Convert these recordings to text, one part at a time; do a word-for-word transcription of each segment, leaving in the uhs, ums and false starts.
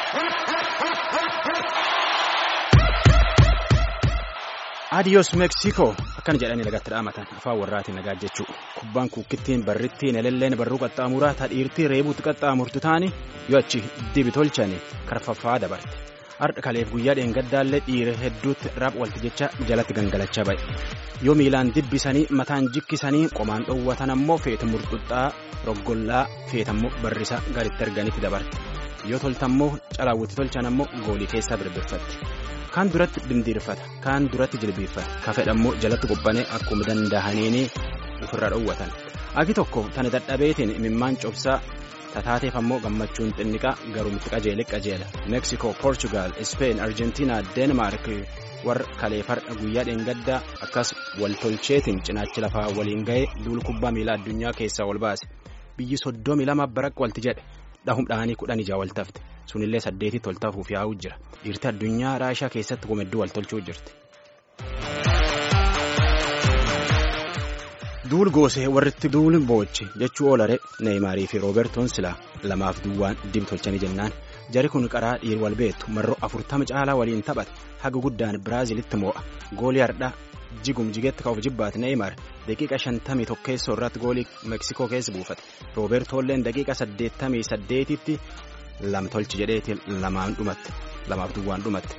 Adios Mexico akkana jedhanii lagatti dhaamatan afaan warraatiin nagaa jechuu kubbaan kukkittiin barrittiin elelleen barruu qaxxaamuraa tadhiirtii reebuutti qaxxaamurtu taani yoo achi dibi tolchanii karfaffaa dabarte har'a kaleef guyyaa dheengaddaallee dhiira hedduutti raap walti jecha jalatti gangalachaa ba'e yoo miilaan dibbisanii mataan jikkisanii qomaan dhoowwatan ammoo feeta murxuxxaa roggollaa feetammoo barrisa gaditti arganitti dabarte yoo toltammoo calaawwitti tolchan ammoo goolii keessaa birbirfatti. Kaan duratti dindiirfata kaan duratti jilbiifata ka fedhammoo jalatti qophanee akkuma danda'aniini ofirra dhoowwatan agi tokko tani dadhabeetiin imimmaan cobsaa tataateef ammoo gammachuun xinniqaa garuumti qajeele qajeela Mexico, Portugal, Spain, Argentina, Denmark warra kaleefardha guyyaa dheengaddaa akkas waltolcheetiin cinaachi lafaa waliin ga'ee duul kubbaa miilaa addunyaa keessaa wal baase biyyi soddomii lama barakka walti jedhe dhahum dhahanii kudhan ijaa wal tafte. Sunillee saddeetii toltafuuf yaa'uu jira. Dhiirti addunyaa Raashaa keessatti gumedduu wal tolchuu jirti. Duul goosee warritti duul boochi jechuu oolare Neeyimaarii fi Roobertoon silaa lamaaf duwwaan dib tolchanii jennaan. Jari kun qaraa dhiir wal beektu marroo afurtama caalaa waliin taphate haga guddaan Biraazilitti moo'a. Goolii hardhaa jigum jigetti ka'uuf jibbaate Neeyimaar daqiiqa shantamii tokkeessoo irratti goolii Meksikoo keessa buufate. Roobertoolleen daqiiqa saddeettamii saddeetitti. Lam tolchi jedheeti lamaan dhumatte lamaaf duwwaan dhumatte.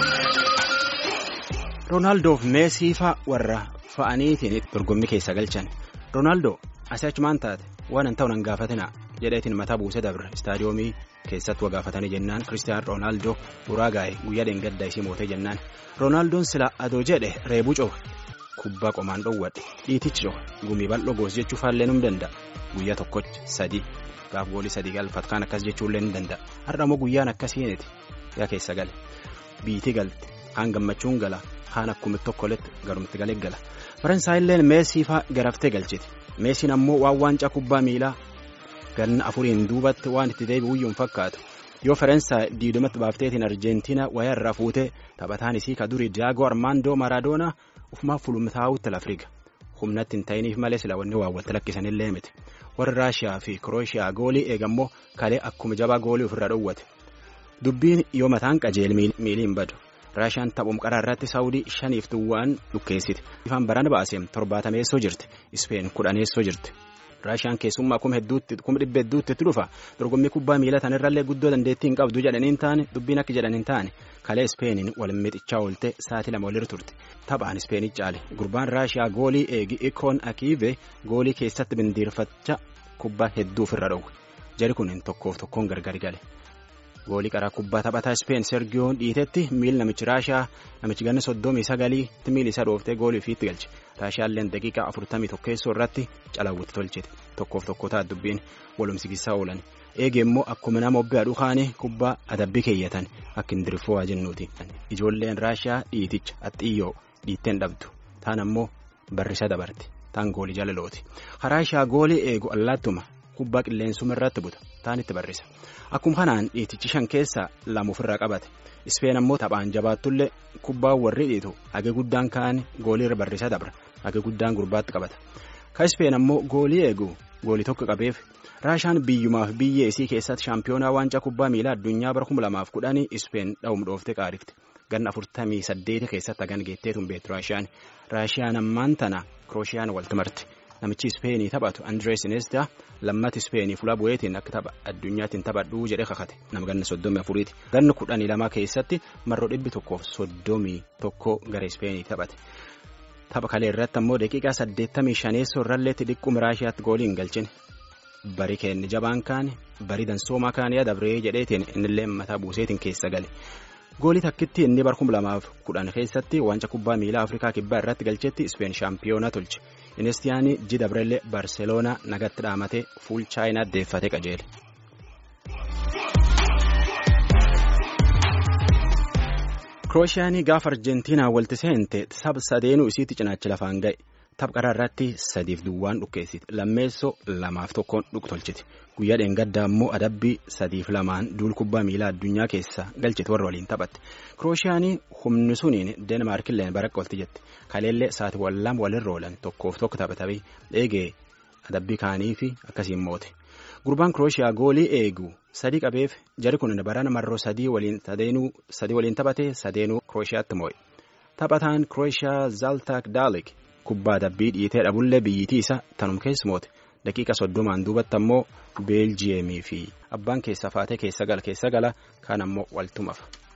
Roonaaldoof Meesii fa'a warra fa'aniitiin dorgommii keessa galchan. Roonaaldoo asii achumaan taate waan hin ta'u nan gaafatina jedheetiin mataa buusee dabre istaadiyoomii keessatti waa gaafatanii jennaan Kiristiyaan Roonaaldoo Uraagaay guyyaa dheengaddaa isii mootee jennaan. Roonaaldoon sila adoo jedhe reebuu coba kubbaa qomaan dhoowwadhe dhiitichi coba gumii bal'oo goos jechuu faallee num danda'a guyyaa tokkochi sadii. Gaaf goolii sadii galfat kaan akkas jechuullee ni danda'a. Har'a immoo guyyaan akkasiiniti yaa keessa gale biitii galte kaan gammachuun gala kaan akkuma tokkoletti garumti galee gala. Faransaayilleen Meesii fa'a garaftee galchiti. Meesiin ammoo waan waancaa kubbaa miilaa ganna afuriin duubatti waan itti deebi'u iyyuu hin fakkaatu. Yoo Faransaay diidumatti baafteetiin Arjentiina wayyaa irraa fuutee taphataan isii ka durii Diyaagoo Armaandoo Maraadoonaa ufumaaf fulumtaa'utti lafriga. Humnatti hin ta'iniif malee sila wanni waa walitti lakkisanillee miti. Warra Raashiyaa fi Kirooshiyaa goolii eegammoo kalee akkuma jabaa goolii ofirraa dhoowwate. Dubbiin yoo mataan qajeel miiliin badu. Raashiyaan taphum qaraa irratti Saawudii shaniif duwwaan dhukkeessiti. Ifaan baraan baasee torbaatameessoo jirti. Ispeen kudhaneessoo jirti. Raashiyaan keessummaa kuma hedduutti kuma dhibba hedduutti itti dhufa. Dorgommii kubbaa miilaa tanirrallee guddoo dandeettii hin qabdu jedhaniin taane dubbiin akka jedhaniin taane kalee Ispeeniin wal mixichaa oolte sa'aatii lama walirra turte. Taphaan Ispeenii caale. Gurbaan Raashiyaa goolii eegi Ikoon Akiive goolii keessatti bindiirfacha kubbaa hedduu ofirra dhowwe. Jari kun tokkoof tokkoon gargari gale. Goolii qaraa kubbaa taphataa Ispeen Sergiyoon dhiitetti miil namichi Raashiyaa namichi ganna soddomii sagaliitti miil isa dhooftee goolii ofiitti galche. Raashiyaalleen daqiiqaa afurtamii tokkeessoo irratti calaawwitti tolchite. Tokkoof tokko ta'a dubbiin walumsigisaa oolan. Eegee immoo akkuma nama obbii aduu kaanii kubbaa adabbii keeyyatan akka hin dirfoo jennuuti. Ijoolleen Raashiyaa dhiiticha axxiyyoo dhiitteen dhabdu. Taan ammoo barrisa dabarte. Taan goolii jaalalooti. Raashiyaa goolii eegu allaattuma kubbaa qilleensuma irratti buta. Taan itti barrisa. Akkuma kanaan dhiitichi shan keessaa lama ofirraa qabate. Ispeen ammoo taphaan jabaattullee kubbaa warri dhiitu hage guddaan kaan goolii irra barrisa dabra. Hage guddaan gurbaatti qabata. Ka Ispeen ammoo goolii eegu goolii tokko qabeef. Raashaan biyyumaaf biyya isii keessatti shaampiyoonaa waancaa kubbaa miilaa addunyaa bara kuma lamaaf kudhanii Ispeen dha'uum dhooftee qaarifte. Ganna afurtamii saddeeti keessatti hagan geetteetuun beektu Raashiyaan. Raashiyaan ammaan tana Kiroosiyaan walti marti. Namichi Ispeenii taphatu Andrees Iniesta lammata Ispeenii fuula bu'eetiin akka tapha addunyaatiin taphadhuu jedhee kakate nama ganna soddomii afuriiti. Ganna kudhanii lamaa keessatti marroo dhibbi tokkoof soddomii tokko gara Ispeenii taphate. Tapha kalee irratti ammoo daqiiqaa saddeettamii shaneessoo irralleetti dhiqquma Raashiyaatti goolii hin galchine. Bari kenni jabaan kaane bari dansoomaa kaanii dabree jedheetiin innillee mataa buuseetiin keessa gale. Goolii takkitti inni bara kuma lamaaf kudhan keessatti waancaa kubbaa miilaa Afrikaa kibbaa irratti galchetti Ispeen shaampiyoona tolche. Iniestiyaanii ji dabrellee Barseloonaa nagatti dhaamatee fuul Chaayinaa deeffatee qajeele. Kirooshiyaanii gaafa Arjentiinaa walti seente saba sadeenuu isiitti cinaacha lafaan ga'e. Tapha qaraa irratti sadiif duwwaan dhukkeessiti. Lammeessoo lamaaf tokkoon dhuktolchiti. Guyyaa dheengaddaa immoo adabbii sadiif lamaan duul kubbaa miilaa addunyaa keessa galchiti warra waliin taphatte. Kirooshiyaanii humni suniin Deenmaarkilleen barakka walti jette. Kaleellee saatiiwwan lama walirra oolan tokkoof tokko taphatabee eegee adabbii kaanii fi akkasiin moote. Gurbaan Kirooshiyaa goolii eegu sadii qabeef jari kun barana marroo sadii waliin sadeenuu sadii waliin taphate sadeenuu Krooshiyaatti moo'e. Taphataan Krooshiyaa Zaltak Dalik kubbaa dabbii dhiitee dhabullee biyyittii isa tanum keessa moote. Daqiiqa soddomaan duubatti ammoo Beeljiyeemii fi abbaan keessa faatee keessa gala keessa gala kaan ammoo waltumaaf.